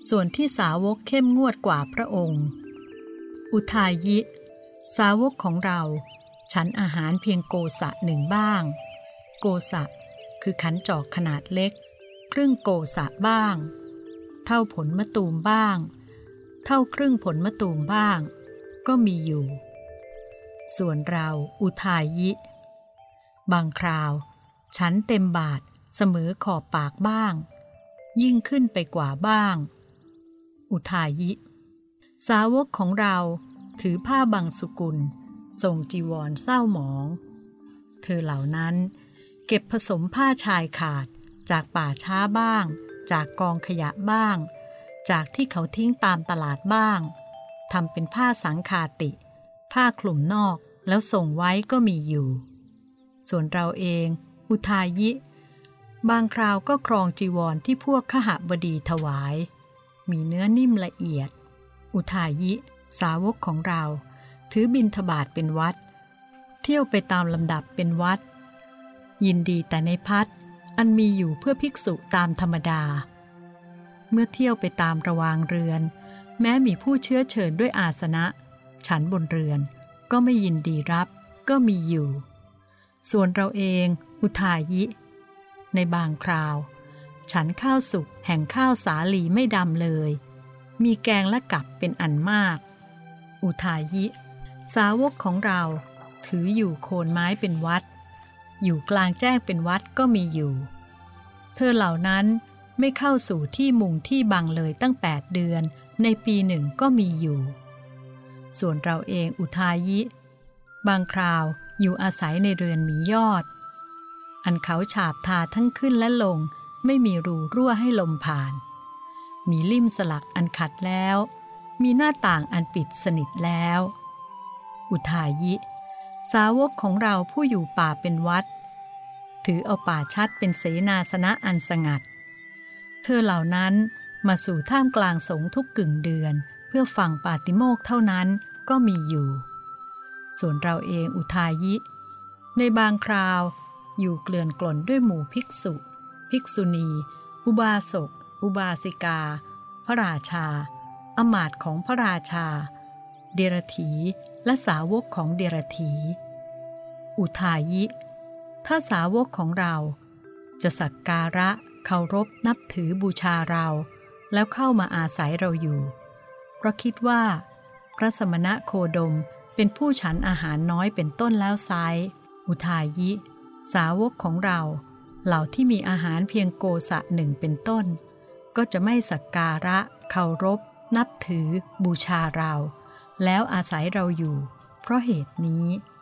ส่วนที่สาวกเข้มงวดกว่าพระองค์อุทายิสาวกของเราฉันอาหารเพียงโกสะหนึ่งบ้างโกสะคือขันจอกขนาดเล็กครึ่งโกสะบ้างเท่าผลมะตูมบ้างเท่าครึ่งผลมะตูมบ้างก็มีอยู่ส่วนเราอุทายิบางคราวฉันเต็มบาทเสมอขอบปากบ้างยิ่งขึ้นไปกว่าบ้างอุทายิสาวกของเราถือผ้าบังสุกุลทรงจีวรเศร้าหมองเธอเหล่านั้นเก็บผสมผ้าชายขาดจากป่าช้าบ้างจากกองขยะบ้างจากที่เขาทิ้งตามตลาดบ้างทำเป็นผ้าสังคาติผ้าคลุมนอกแล้วส่งไว้ก็มีอยู่ส่วนเราเองอุทายิบางคราวก็ครองจีวรที่พวกขหบดีถวายมีเนื้อนิ่มละเอียดอุทายิสาวกของเราถือบิณฑบาตเป็นวัดเที่ยวไปตามลำดับเป็นวัดยินดีแต่ในภัตตร์อันมีอยู่เพื่อภิกษุตามธรรมดาเมื่อเที่ยวไปตามระวางเรือนแม้มีผู้เชื้อเชิญด้วยอาสนะฉันบนเรือนก็ไม่ยินดีรับก็มีอยู่ส่วนเราเองอุทายิในบางคราวฉันข้าวสุกแห่งข้าวสาลีไม่ดำเลยมีแกงและกับเป็นอันมากอุทายิสาวกของเราถืออยู่โคนไม้เป็นวัดอยู่กลางแจ้งเป็นวัดก็มีอยู่เธอเหล่านั้นไม่เข้าสู่ที่มุงที่บังเลยตั้ง8 เดือนในปีหนึ่งก็มีอยู่ส่วนเราเองอุทายิบางคราวอยู่อาศัยในเรือนมียอดอันเขาฉาบทาทั้งขึ้นและลงไม่มีรูรั่วให้ลมผ่านมีลิ่มสลักอันขัดแล้วมีหน้าต่างอันปิดสนิทแล้วอุทายิสาวกของเราผู้อยู่ป่าเป็นวัดถือเอาป่าชัดเป็นเสนาสนะอันสงัดเธอเหล่านั้นมาสู่ท่ามกลางสงฆ์ทุกกึ่งเดือนเพื่อฟังปาติโมกข์เท่านั้นก็มีอยู่ส่วนเราเองอุทายิในบางคราวอยู่เกลื่อนกล่นด้วยหมู่ภิกษุภิกษุณีอุบาสกอุบาสิกาพระราชาอมาตย์ของพระราชาเดรัจฉีและสาวกของเดรัจฉีอุทายิถ้าสาวกของเราจะสักการะเคารพนับถือบูชาเราแล้วเข้ามาอาศัยเราอยู่เพราะคิดว่าพระสมณะโคดมเป็นผู้ฉันอาหารน้อยเป็นต้นแล้วไซร้อุทายิสาวกของเราเหล่าที่มีอาหารเพียงโกสะหนึ่งเป็นต้นก็จะไม่สักการะเคารพนับถือบูชาเราแล้วอาศัยเราอยู่เพราะเหตุนี้